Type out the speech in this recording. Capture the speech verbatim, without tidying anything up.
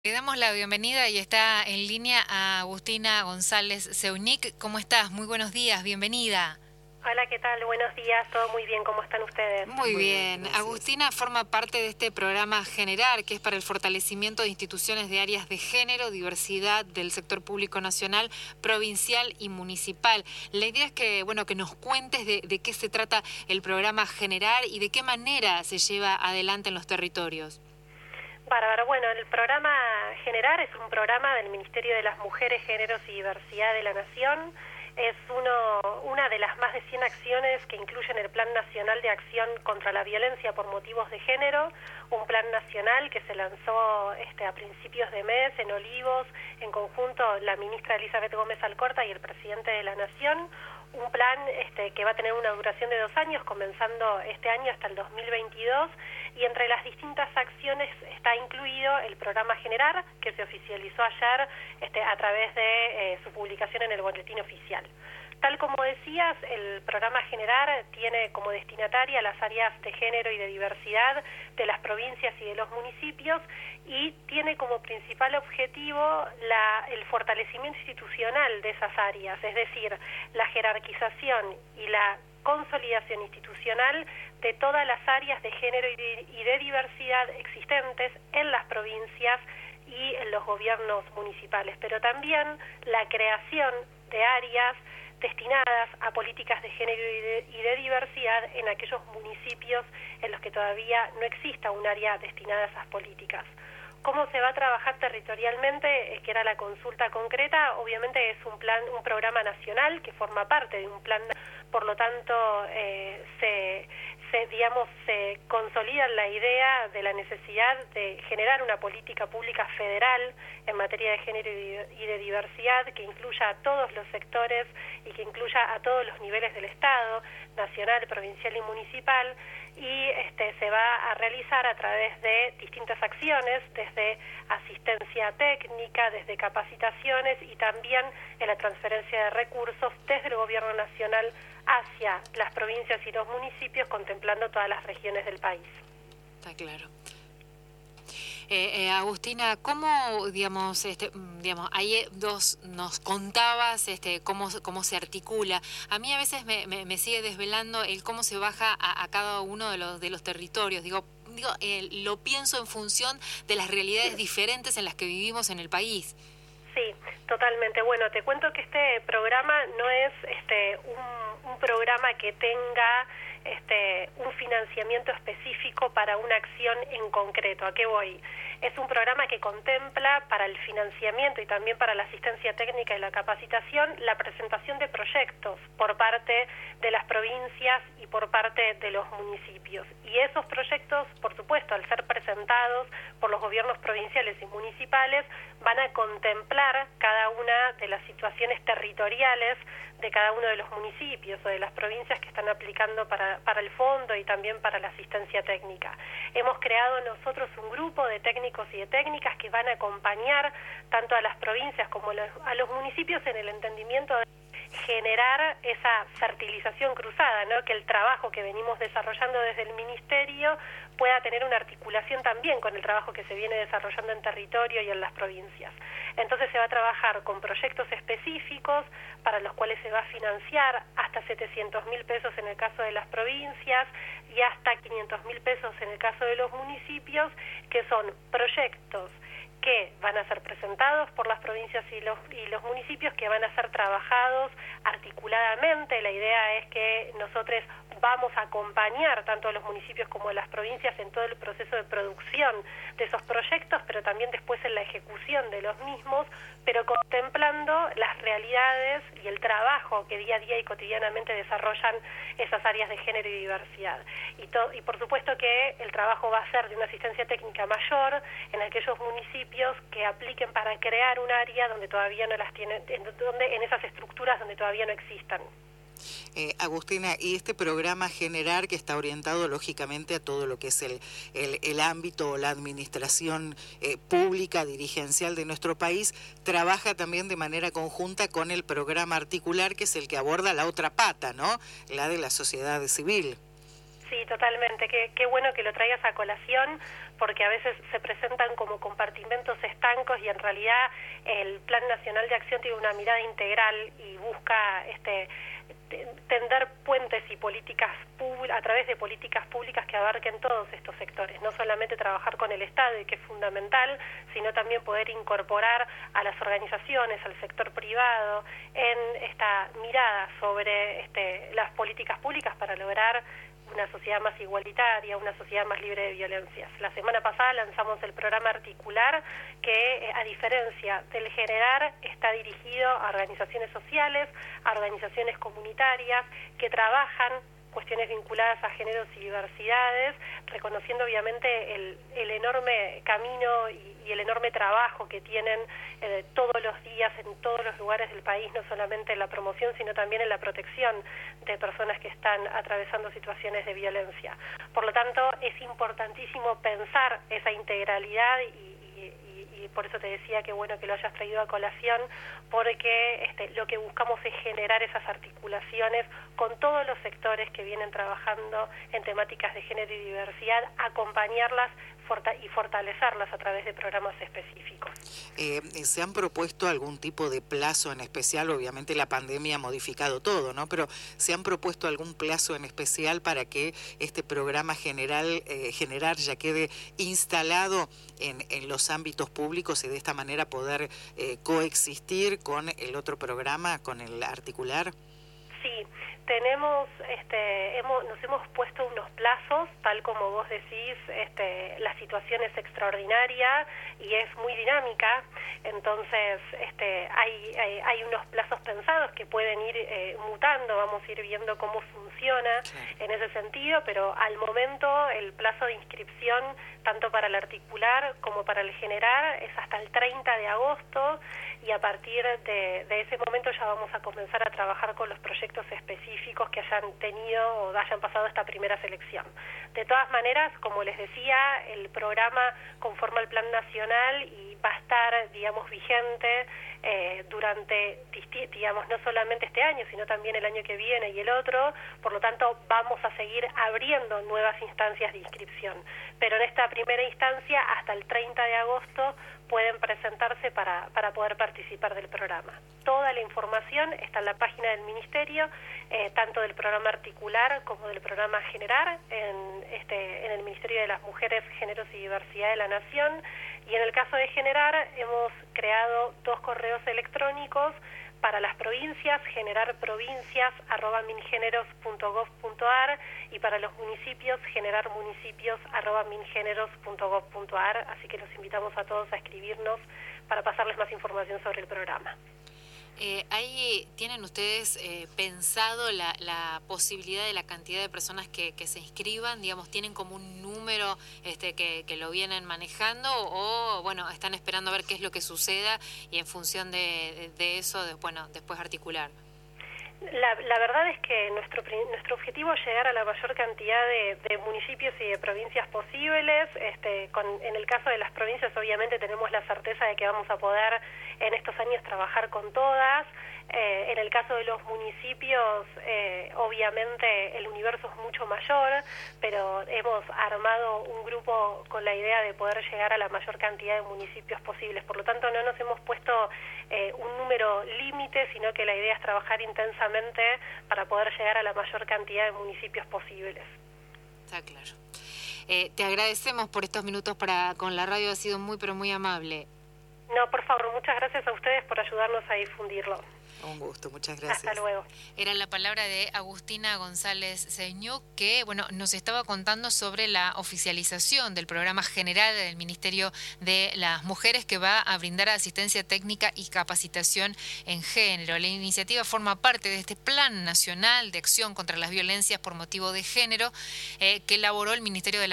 Le damos la bienvenida y está en línea a Agustina González Zeunik. ¿Cómo estás? Muy buenos días, bienvenida. Hola, ¿qué tal? Buenos días, todo muy bien, ¿cómo están ustedes? Muy bien. Agustina forma parte de este programa Generar, que es para el fortalecimiento de instituciones de áreas de género, diversidad del sector público nacional, provincial y municipal. La idea es que, bueno, que nos cuentes de, de qué se trata el programa Generar y de qué manera se lleva adelante en los territorios. Bárbaro. Bueno, el programa Generar es un programa del Ministerio de las Mujeres, Géneros y Diversidad de la Nación. Es uno, una de las más de cien acciones que incluyen el Plan Nacional de Acción contra la Violencia por Motivos de Género, un plan nacional que se lanzó este, a principios de mes en Olivos, en conjunto la ministra Elizabeth Gómez Alcorta y el presidente de la Nación. Un plan este, que va a tener una duración de dos años, comenzando este año hasta el dos mil veintidós, y entre las distintas acciones está incluido el programa Generar, que se oficializó ayer este, a través de eh, su publicación en el Boletín Oficial. Tal como decías, el programa Generar tiene como destinataria las áreas de género y de diversidad de las provincias y de los municipios y tiene como principal objetivo la, el fortalecimiento institucional de esas áreas, es decir, la jerarquización y la consolidación institucional de todas las áreas de género y de, y de diversidad existentes en las provincias y en los gobiernos municipales, pero también la creación de áreas destinadas a políticas de género y de, y de diversidad en aquellos municipios en los que todavía no exista un área destinada a esas políticas. ¿Cómo se va a trabajar territorialmente? Es que era la consulta concreta. Obviamente es un plan, un programa nacional que forma parte de un plan, por lo tanto eh, se, se, digamos, se consolida la idea de la necesidad de generar una política pública federal en materia de género y de diversidad que incluya a todos los sectores y que incluya a todos los niveles del Estado, nacional, provincial y municipal, y este, se va a realizar a través de distintas acciones, desde asistencia técnica, desde capacitaciones y también en la transferencia de recursos desde el gobierno nacional hacia las provincias y los municipios, contemplando todas las regiones del país. Está claro. Eh, eh, Agustina, ¿cómo, digamos, este, digamos, ahí dos nos contabas este, cómo, cómo se articula? A mí a veces me, me, me sigue desvelando el cómo se baja a, a cada uno de los, de los territorios. Digo, digo eh, lo pienso en función de las realidades diferentes en las que vivimos en el país. Sí, totalmente. Bueno, te cuento que este programa no es este, un, un programa que tenga este, un financiamiento específico para una acción en concreto. ¿A qué voy? Es un programa que contempla para el financiamiento y también para la asistencia técnica y la capacitación la presentación de proyectos por parte de las provincias y por parte de los municipios. Y esos proyectos, por supuesto, al ser presentados por los gobiernos provinciales y municipales, van a contemplar cada una de las situaciones territoriales de cada uno de los municipios o de las provincias que están aplicando para, para el fondo y también para la asistencia técnica. Hemos creado nosotros un grupo de técnicos y de técnicas que van a acompañar tanto a las provincias como a los municipios en el entendimiento de generar esa fertilización cruzada, ¿no? Que el trabajo que venimos desarrollando desde el Ministerio pueda tener una articulación también con el trabajo que se viene desarrollando en territorio y en las provincias. Entonces se va a trabajar con proyectos específicos para los cuales se va a financiar hasta setecientos mil pesos en el caso de las provincias y hasta quinientos mil pesos en el caso de los municipios, que son proyectos que van a ser presentados por las provincias y los, y los municipios, que van a ser trabajados articuladamente. La idea es que nosotros vamos a acompañar tanto a los municipios como a las provincias en todo el proceso de producción de esos proyectos, pero también después en la ejecución de los mismos, pero contemplando las realidades y el trabajo que día a día y cotidianamente desarrollan esas áreas de género y diversidad. Y, to- y por supuesto que el trabajo va a ser de una asistencia técnica mayor en aquellos municipios que apliquen para crear un área donde todavía no las tienen, en, donde, en esas estructuras donde todavía no existan. Eh, Agustina, y este programa Generar, que está orientado lógicamente a todo lo que es el, el, el ámbito o la administración eh, pública, dirigencial de nuestro país, trabaja también de manera conjunta con el programa articular, que es el que aborda la otra pata, ¿no? La de la sociedad civil. Sí, totalmente. Qué, qué bueno que lo traigas a colación, porque a veces se presentan como compartimentos estancos y en realidad el Plan Nacional de Acción tiene una mirada integral y busca este tender puentes y políticas a través de políticas públicas que abarquen todos estos sectores, no solamente trabajar con el Estado, y que es fundamental, sino también poder incorporar a las organizaciones, al sector privado, en esta mirada sobre este, las políticas públicas para lograr una sociedad más igualitaria, una sociedad más libre de violencias. La semana pasada lanzamos el programa Articular, que a diferencia del Generar, está dirigido a organizaciones sociales, a organizaciones comunitarias que trabajan cuestiones vinculadas a géneros y diversidades, reconociendo obviamente el, el enorme camino y, y el enorme trabajo que tienen eh, todos los días en todos los lugares del país, no solamente en la promoción, sino también en la protección de personas que están atravesando situaciones de violencia. Por lo tanto, es importantísimo pensar esa integralidad y y por eso te decía que bueno que lo hayas traído a colación, porque este, lo que buscamos es generar esas articulaciones con todos los sectores que vienen trabajando en temáticas de género y diversidad, acompañarlas forta y fortalecerlas a través de programas específicos. Eh, ¿Se han propuesto algún tipo de plazo en especial? Obviamente la pandemia ha modificado todo, ¿no? Pero ¿se han propuesto algún plazo en especial para que este programa general eh, generar ya quede instalado en, en los ámbitos públicos y de esta manera poder eh, coexistir con el otro programa, con el Articular? Sí, tenemos, este, hemos, nos hemos puesto unos plazos, tal como vos decís, este, la situación es extraordinaria y es muy dinámica, entonces este, hay, hay, hay unos plazos pensados que pueden ir eh, mutando, vamos a ir viendo cómo funciona en ese sentido, pero al momento el plazo de inscripción, tanto para el Articular como para el Generar, es hasta el treinta de agosto, y a partir de, de ese momento ya vamos a comenzar a trabajar con los proyectos específicos que hayan tenido o hayan pasado esta primera selección. De todas maneras, como les decía, el programa conforma el Plan Nacional y va a estar, digamos, vigente eh, durante, digamos, no solamente este año, sino también el año que viene y el otro. Por lo tanto, vamos a seguir abriendo nuevas instancias de inscripción. Pero en esta primera instancia, hasta el treinta de agosto, pueden presentarse para, para poder participar del programa. Toda la información está en la página del Ministerio, eh, tanto del programa Articular como del programa Generar, en, este, en el Ministerio de las Mujeres, Géneros y Diversidad de la Nación. Y en el caso de Generar, hemos creado dos correos electrónicos para las provincias, generarprovincias arroba mingeneros punto gov punto ar, y para los municipios, generarmunicipios arroba mingeneros punto gov punto ar, así que los invitamos a todos a escribirnos para pasarles más información sobre el programa. Eh, ¿hay, ¿Tienen ustedes eh, pensado la, la posibilidad de la cantidad de personas que, que se inscriban? Digamos, ¿tienen como un número este, que, que lo vienen manejando o, bueno, están esperando a ver qué es lo que suceda y en función de, de eso, de, bueno, después articular? La, la verdad es que nuestro nuestro objetivo es llegar a la mayor cantidad de, de municipios y de provincias posibles. Este, con, en el caso de las provincias, obviamente tenemos la certeza de que vamos a poder en estos años trabajar con todas. Eh, en el caso de los municipios, eh, obviamente el universo es mucho mayor, pero hemos armado un grupo con la idea de poder llegar a la mayor cantidad de municipios posibles. Por lo tanto, no nos hemos puesto eh, un número límite, sino que la idea es trabajar intensamente para poder llegar a la mayor cantidad de municipios posibles. Está claro. Eh, te agradecemos por estos minutos para con la radio, ha sido muy, pero muy amable. No, por favor, muchas gracias a ustedes por ayudarnos a difundirlo. Un gusto, muchas gracias. Hasta luego. Era la palabra de Agustina González Señú, que bueno, nos estaba contando sobre la oficialización del programa general del Ministerio de las Mujeres, que va a brindar asistencia técnica y capacitación en género. La iniciativa forma parte de este Plan Nacional de Acción contra las Violencias por Motivo de Género eh, que elaboró el Ministerio de la